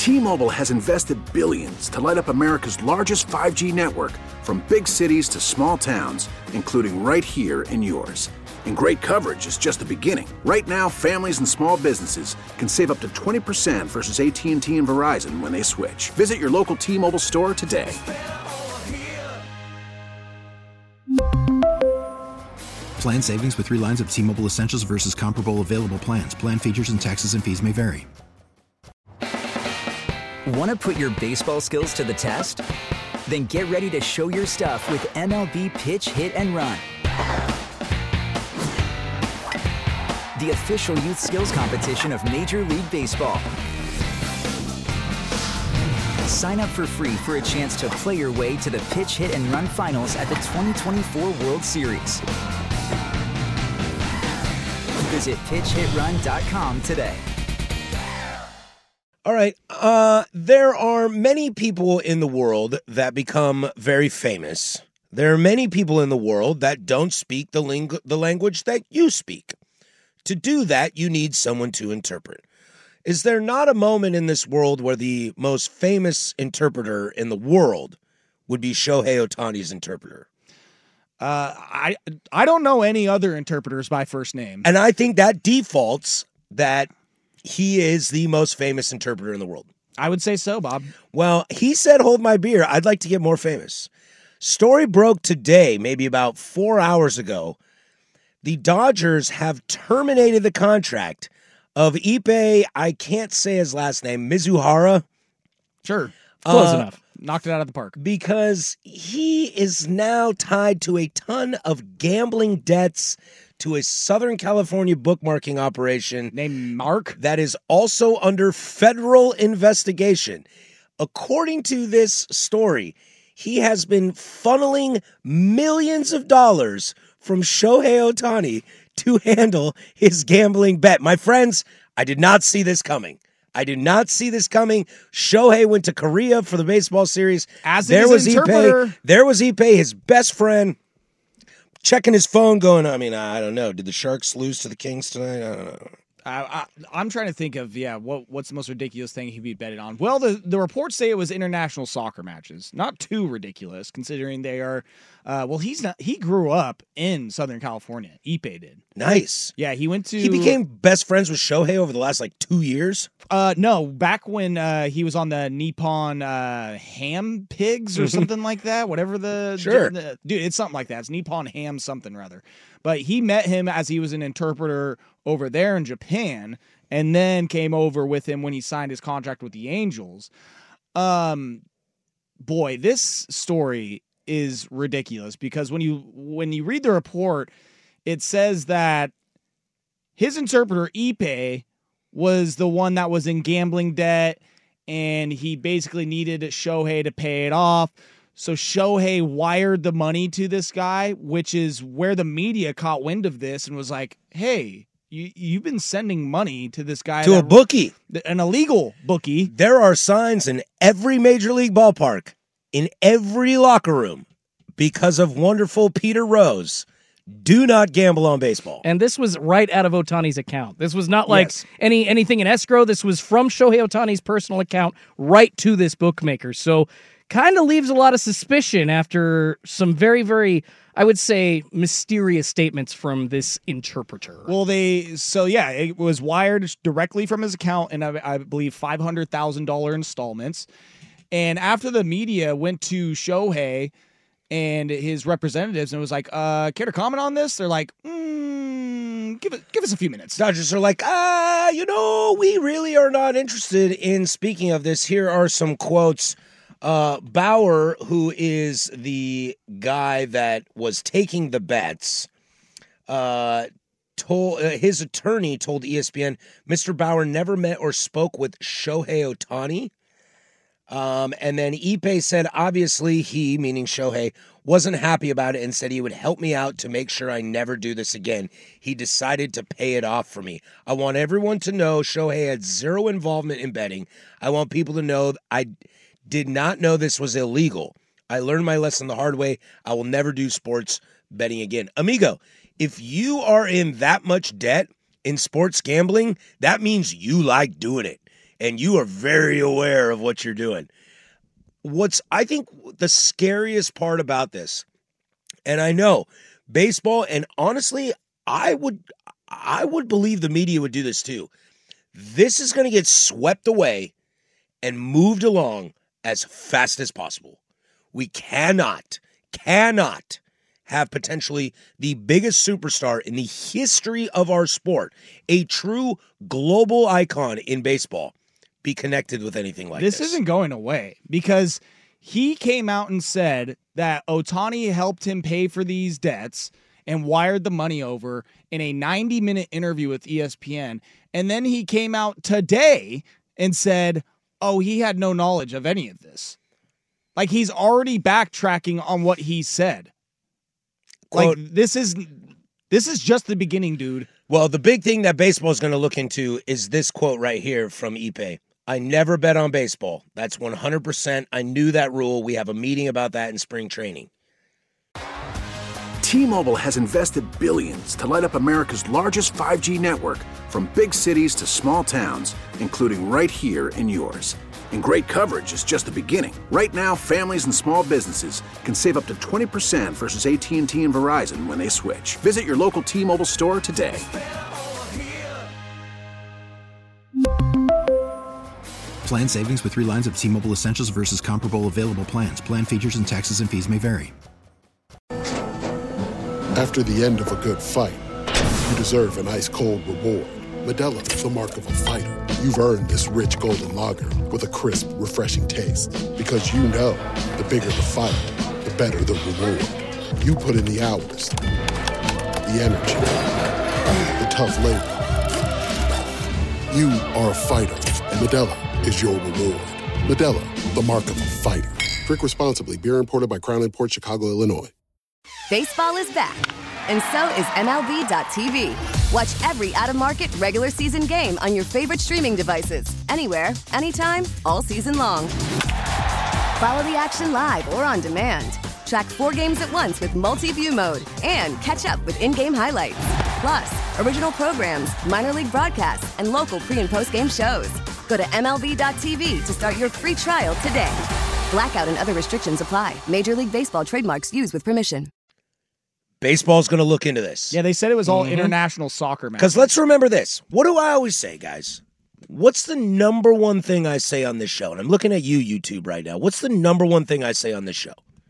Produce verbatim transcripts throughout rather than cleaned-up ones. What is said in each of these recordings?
T-Mobile has invested billions to light up America's largest five G network, from big cities to small towns, including right here in yours. And great coverage is just the beginning. Right now, families and small businesses can save up to twenty percent versus A T and T and Verizon when they switch. Visit your local T-Mobile store today. Plan savings with three lines of T-Mobile Essentials versus comparable available plans. Plan features and taxes and fees may vary. Want to put your baseball skills to the test? Then get ready to show your stuff with M L B Pitch, Hit, and Run. The official youth skills competition of Major League Baseball. Sign up for free for a chance to play your way to the Pitch, Hit, and Run finals at the twenty twenty-four World Series. Visit pitch hit run dot com today. All right. Uh, there are many people in the world that become very famous. There are many people in the world that don't speak the, ling- the language that you speak. To do that, you need someone to interpret. Is there not a moment in this world where the most famous interpreter in the world would be Shohei Ohtani's interpreter? Uh, I I don't know any other interpreters by first name. And I think that defaults that he is the most famous interpreter in the world. I would say so, Bob. Well, he said, hold my beer. I'd like to get more famous. Story broke today, maybe about four hours ago. The Dodgers have terminated the contract of Ippei, I can't say his last name, Mizuhara. Sure. Close uh, enough. Knocked it out of the park. Because he is now tied to a ton of gambling debts to a Southern California bookmarking operation named Mark that is also under federal investigation. According to this story, he has been funneling millions of dollars from Shohei Ohtani to handle his gambling bet. My friends, I did not see this coming. I did not see this coming. Shohei went to Korea for the baseball series. As there was Ippei. There was Ippei, his best friend, checking his phone, going, I mean, I don't know. Did the Sharks lose to the Kings tonight? I don't know. I, I, I'm trying to think of, yeah, what what's the most ridiculous thing he'd be betting on? Well, the, the reports say it was international soccer matches. Not too ridiculous, considering they are, uh, well, he's not, he grew up in Southern California. Ippei did. Nice. Yeah, he went to... He became best friends with Shohei over the last, like, two years? Uh, no, back when uh, he was on the Nippon uh, Ham Pigs or something like that, whatever the... Sure. The, dude, it's something like that. It's Nippon Ham something, rather. But he met him as he was an interpreter over there in Japan, and then came over with him when he signed his contract with the Angels. Um, boy, this story is ridiculous, because when you when you read the report, it says that his interpreter, Ippei, was the one that was in gambling debt, and he basically needed Shohei to pay it off. So Shohei wired the money to this guy, which is where the media caught wind of this and was like, hey, you, you've been sending money to this guy. To that, a bookie. An illegal bookie. There are signs in every major league ballpark, in every locker room, because of wonderful Peter Rose. Do not gamble on baseball. And this was right out of Ohtani's account. This was not like Yes. any anything in escrow. This was from Shohei Ohtani's personal account right to this bookmaker. So kind of leaves a lot of suspicion after some very, very, I would say, mysterious statements from this interpreter. Well, they, so yeah, it was wired directly from his account, and I, I believe five hundred thousand dollars installments. And after the media went to Shohei and his representatives and was like, uh, care to comment on this? They're like, mm, give it, give us a few minutes. Dodgers are like, ah, you know, we really are not interested in speaking of this. Here are some quotes. Uh, Bauer, who is the guy that was taking the bets, uh, told uh, his attorney told E S P N, Mister Bauer never met or spoke with Shohei Ohtani. Um, and then Ippei said, obviously he, meaning Shohei, wasn't happy about it and said he would help me out to make sure I never do this again. He decided to pay it off for me. I want everyone to know Shohei had zero involvement in betting. I want people to know I did not know this was illegal. I learned my lesson the hard way. I will never do sports betting again. Amigo, if you are in that much debt in sports gambling, that means you like doing it. and you are very aware of what you're doing. What's, I think, the scariest part about this, and I know baseball, and honestly, I would, I would believe the media would do this too. This is going to get swept away and moved along as fast as possible. We cannot, cannot have potentially the biggest superstar in the history of our sport, a true global icon in baseball, be connected with anything like this. This isn't going away because he came out and said that Ohtani helped him pay for these debts and wired the money over in a ninety-minute interview with E S P N. And then he came out today and said, oh, he had no knowledge of any of this. Like, he's already backtracking on what he said. Quote, like, this is this is just the beginning, dude. Well, the big thing that baseball is going to look into is this quote right here from Ippei. I never bet on baseball. That's one hundred percent. I knew that rule. We have a meeting about that in spring training. T-Mobile has invested billions to light up America's largest five G network, from big cities to small towns, including right here in yours. And great coverage is just the beginning. Right now, families and small businesses can save up to twenty percent versus A T and T and Verizon when they switch. Visit your local T-Mobile store today. Plan savings with three lines of T-Mobile Essentials versus comparable available plans. Plan features and taxes and fees may vary. After the end of a good fight, you deserve an ice-cold reward. Modelo, the mark of a fighter. You've earned this rich golden lager with a crisp, refreshing taste. Because you know, the bigger the fight, the better the reward. You put in the hours, the energy, the tough labor. You are a fighter, and Modelo is your reward. Modelo, the mark of a fighter. Drink responsibly. Beer imported by Crown Imports, Chicago, Illinois. Baseball is back, and so is M L B dot T V. Watch every out-of-market regular season game on your favorite streaming devices, anywhere, anytime, all season long. Follow the action live or on demand. Track four games at once with multi-view mode and catch up with in-game highlights. Plus, original programs, minor league broadcasts, and local pre- and post-game shows. Go to M L B dot T V to start your free trial today. Blackout and other restrictions apply. Major League Baseball trademarks used with permission. Baseball's going to look into this. Yeah, they said it was all mm-hmm. international soccer matches. Because let's remember this. What do I always say, guys? What's the number one thing I say on this show? And I'm looking at you, YouTube, right now. What's the number one thing I say on this show?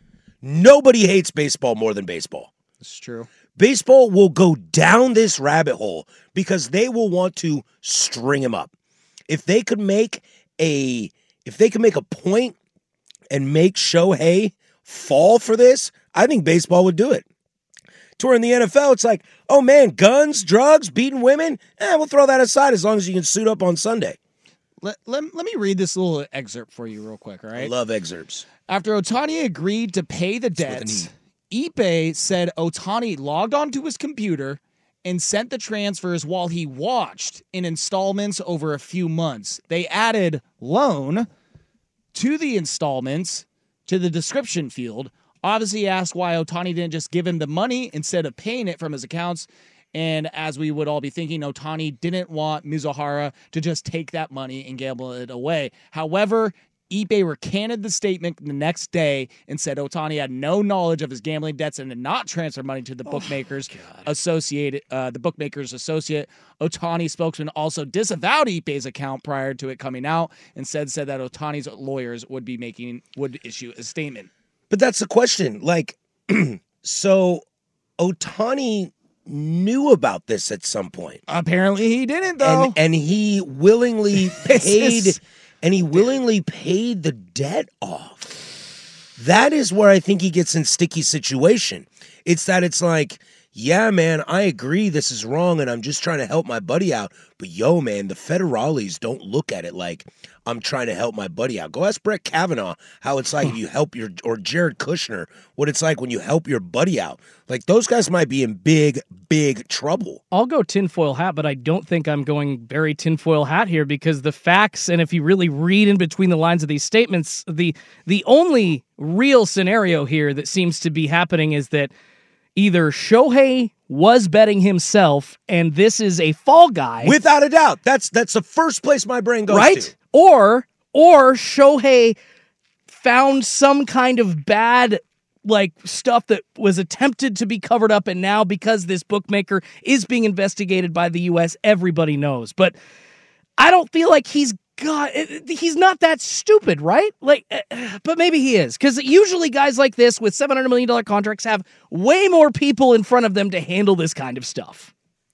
Nobody hates baseball more than baseball. It's true. Baseball will go down this rabbit hole because they will want to string him up. If they could make a, if they could make a point and make Shohei fall for this, I think baseball would do it. To where in the N F L, it's like, oh man, guns, drugs, beating women, eh, we'll throw that aside as long as you can suit up on Sunday. Let, let, let me read this little excerpt for you real quick, all right? I love excerpts. After Ohtani agreed to pay the debts, Ippei said Ohtani logged onto his computer and sent the transfers while he watched in installments over a few months. They added loan to the installments to the description field. Obviously asked why Ohtani didn't just give him the money instead of paying it from his accounts. And as we would all be thinking, Ohtani didn't want Mizuhara to just take that money and gamble it away. However, Ippei recanted the statement the next day and said Ohtani had no knowledge of his gambling debts and did not transfer money to the bookmakers oh associated. Uh, the bookmakers associate. Ohtani spokesman also disavowed Ippei's account prior to it coming out and said said that Ohtani's lawyers would be making would issue a statement. But that's the question. Like, so Ohtani knew about this at some point. Apparently he didn't, though. And, and he willingly paid and he willingly paid the debt off. That is where I think he gets in sticky situation. It's that it's like, yeah, man, I agree this is wrong and I'm just trying to help my buddy out. But yo, man, the federales don't look at it like I'm trying to help my buddy out. Go ask Brett Kavanaugh how it's like if you help your, or Jared Kushner, what it's like when you help your buddy out. Like, those guys might be in big, big trouble. I'll go tinfoil hat, but I don't think I'm going very tinfoil hat here because the facts, and if you really read in between the lines of these statements, the the only real scenario here that seems to be happening is that either Shohei was betting himself, and this is a fall guy. Without a doubt. That's that's the first place my brain goes right? to. Or, or Shohei found some kind of bad like stuff that was attempted to be covered up, and now because this bookmaker is being investigated by the U S, everybody knows. But I don't feel like he's got, he's not that stupid, right? Like, but maybe he is, because usually guys like this with seven hundred million dollars contracts have way more people in front of them to handle this kind of stuff.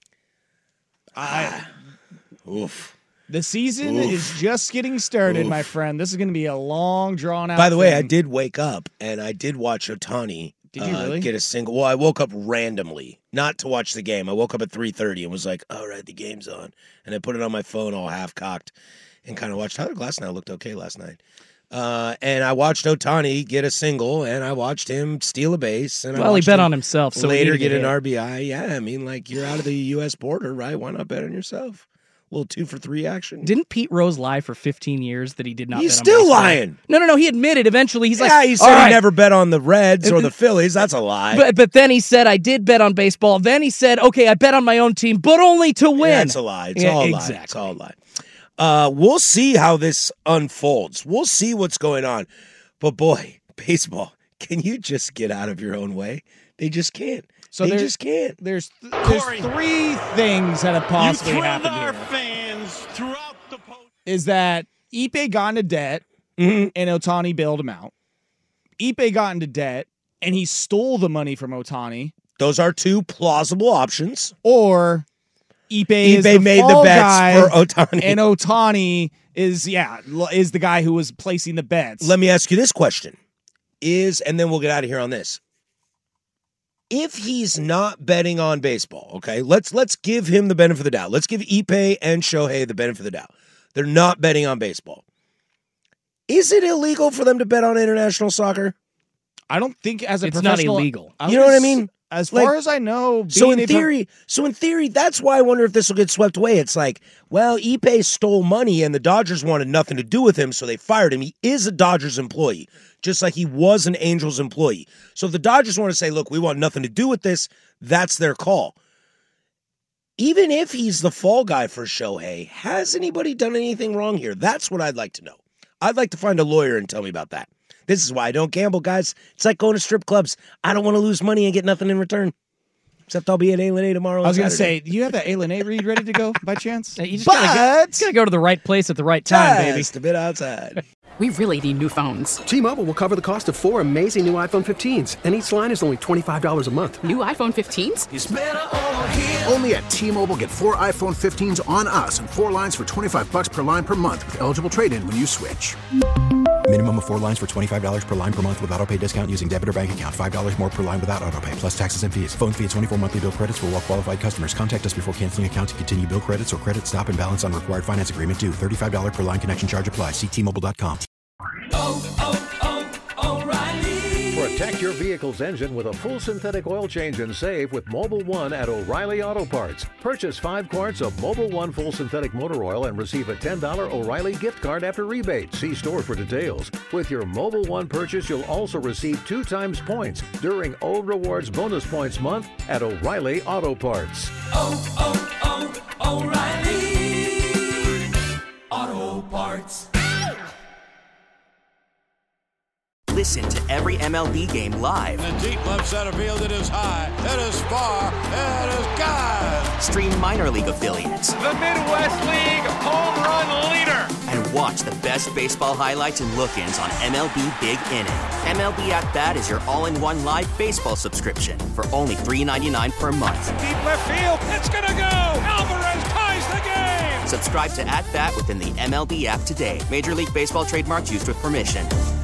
I, Oof. The season Oof. is just getting started, Oof. my friend. This is going to be a long, drawn-out By the way, I thing. did wake up, and I did watch Ohtani Did you uh, really? get a single. Well, I woke up randomly, not to watch the game. I woke up at three thirty and was like, all right, the game's on. And I put it on my phone all half-cocked and kind of watched. Tyler Glasnow looked okay last night. Uh, and I watched Ohtani get a single, and I watched him steal a base. And I Well, he watched bet him on himself, so he later needed get to an hit. R B I. Yeah, I mean, like, you're out of the U S border, right? Why not bet on yourself? A little two for three action. Didn't Pete Rose lie for fifteen years that he did not He's bet on still baseball? lying. No, no, no. He admitted eventually. He's like, yeah, he said "All he right." never bet on the Reds or the Phillies. That's a lie. But but then he said, I did bet on baseball. Then he said, okay, I bet on my own team, but only to win. Yeah, it's a lie. It's Yeah, all a lie. exactly. It's all a lie. Uh, we'll see how this unfolds. We'll see what's going on. But boy, baseball, can you just get out of your own way? They just can't. So they there's- just can't. There's th- there's three things that have possibly you happened our here. fans throughout the post. Is that Ipe got into debt Mm-hmm. and Ohtani bailed him out. Ipe got into debt and he stole the money from Ohtani, Those are two plausible options. or Ipe, is eBay the made the fall bets guy, for Ohtani. and Ohtani is yeah l- is the guy who was placing the bets. Let me ask you this question. Is, and then we'll get out of here on this. If he's not betting on baseball, okay, let's let's give him the benefit of the doubt. Let's give Ipe and Shohei the benefit of the doubt. They're not betting on baseball. Is it illegal for them to bet on international soccer? I don't think as a It's not professional, illegal. I You know what I was- mean? As Like, far as I know, So being in a pro- theory, so in theory, that's why I wonder if this will get swept away. It's like, well, Ipe stole money and the Dodgers wanted nothing to do with him, so they fired him. He is a Dodgers employee, just like he was an Angels employee. So if the Dodgers want to say, look, we want nothing to do with this, that's their call. Even if he's the fall guy for Shohei, has anybody done anything wrong here? That's what I'd like to know. I'd like to find a lawyer and tell me about that. This is why I don't gamble, guys. It's like going to strip clubs. I don't want to lose money and get nothing in return. Except I'll be at A L N A tomorrow. I was going going to say, do you have that A L N A read ready to go by chance? You just but gotta, go, just gotta go to the right place at the right time, baby. Just a bit outside. We really need new phones. T-Mobile will cover the cost of four amazing new iPhone fifteens, and each line is only twenty-five dollars a month. New iPhone fifteens? It's better over here. Only at T-Mobile, get four iPhone fifteens on us and four lines for twenty-five bucks per line per month with eligible trade-in when you switch. Minimum of four lines for twenty-five dollars per line per month with autopay discount using debit or bank account. five dollars more per line without autopay, plus taxes and fees. Phone fee at twenty-four monthly bill credits for well-qualified customers. Contact us before canceling account to continue bill credits or credit stop and balance on required finance agreement due. thirty-five dollars per line connection charge applies. See T Mobile dot com. Protect your vehicle's engine with a full synthetic oil change and save with Mobile One at O'Reilly Auto Parts. Purchase five quarts of Mobile One full synthetic motor oil and receive a ten dollars O'Reilly gift card after rebate. See store for details. With your Mobile One purchase, you'll also receive two times points during O Rewards Bonus Points Month at O'Reilly Auto Parts. Oh, oh, oh, O'Reilly Auto Parts. Listen to every M L B game live. In the deep left center field, it is high, it is far, it is gone. Stream minor league affiliates. The Midwest League home run leader. And watch the best baseball highlights and look-ins on M L B Big Inning. M L B At Bat is your all-in-one live baseball subscription for only three dollars and ninety-nine cents per month. Deep left field, it's gonna go. Alvarez ties the game. Subscribe to At Bat within the M L B app today. Major League Baseball trademarks used with permission.